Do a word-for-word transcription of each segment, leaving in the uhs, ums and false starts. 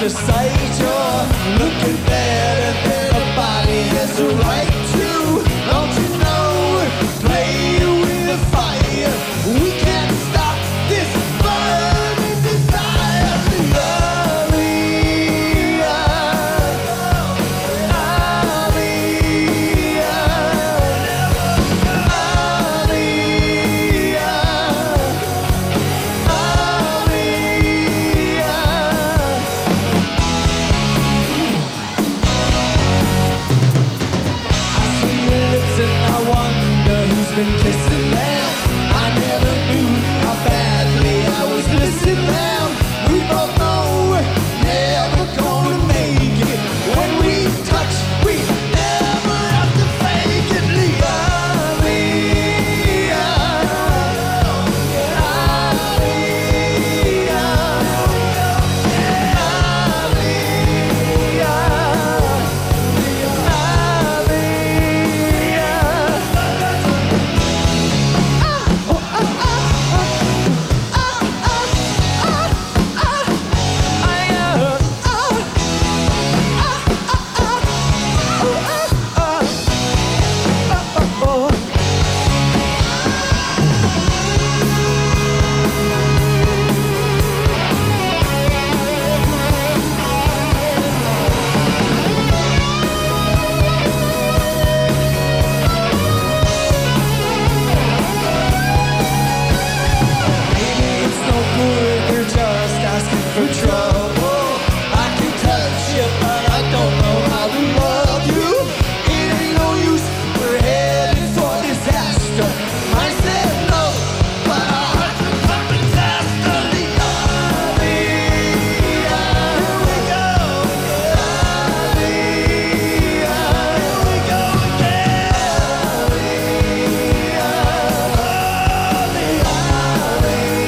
the sight. You're looking better than a body has a right to. Don't you know? Play with fire. We can't stop this burning desire. Love me, I, me, been kissing them. I never knew how badly I was missing them. We both know we're never gonna make it. When we touch, we never have to fake it. Love me, I, for trouble. I can touch you, but I don't know how to love you. It ain't no use, we're headed for disaster. I said no, but our hearts are pumping faster. Love me, here we go. Love me, here we go again. Love me, love me, love me.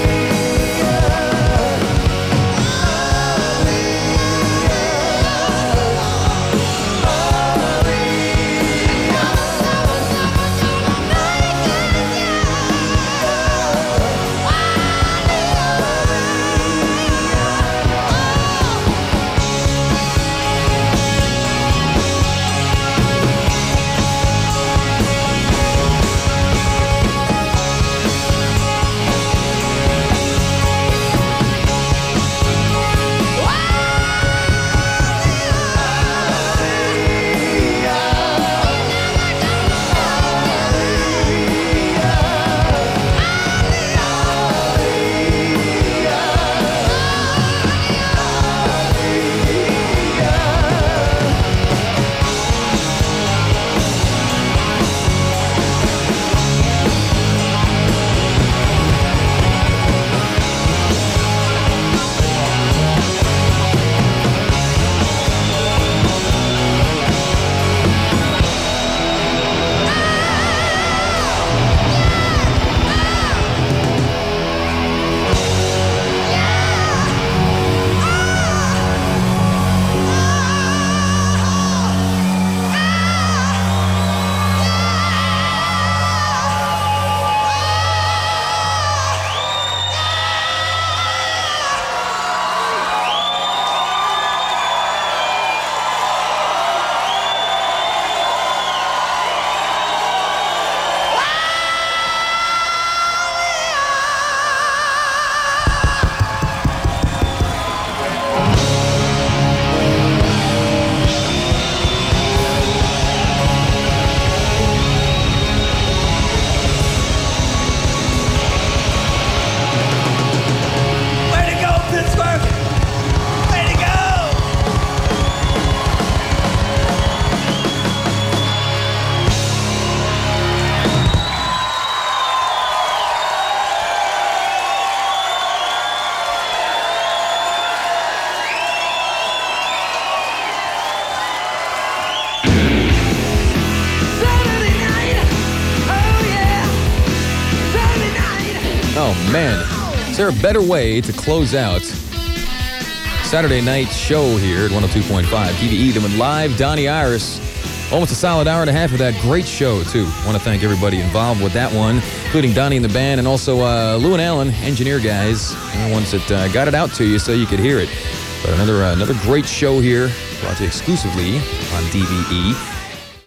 Oh, man. Is there a better way to close out Saturday night show here at one oh two point five T V E than with live Donnie Iris? Almost a solid hour and a half of that great show, too. Want to thank everybody involved with that one, including Donnie and the band, and also uh, Lou and Alan, engineer guys, the ones that uh, got it out to you so you could hear it. But another uh, another great show here, brought to you exclusively on D V E.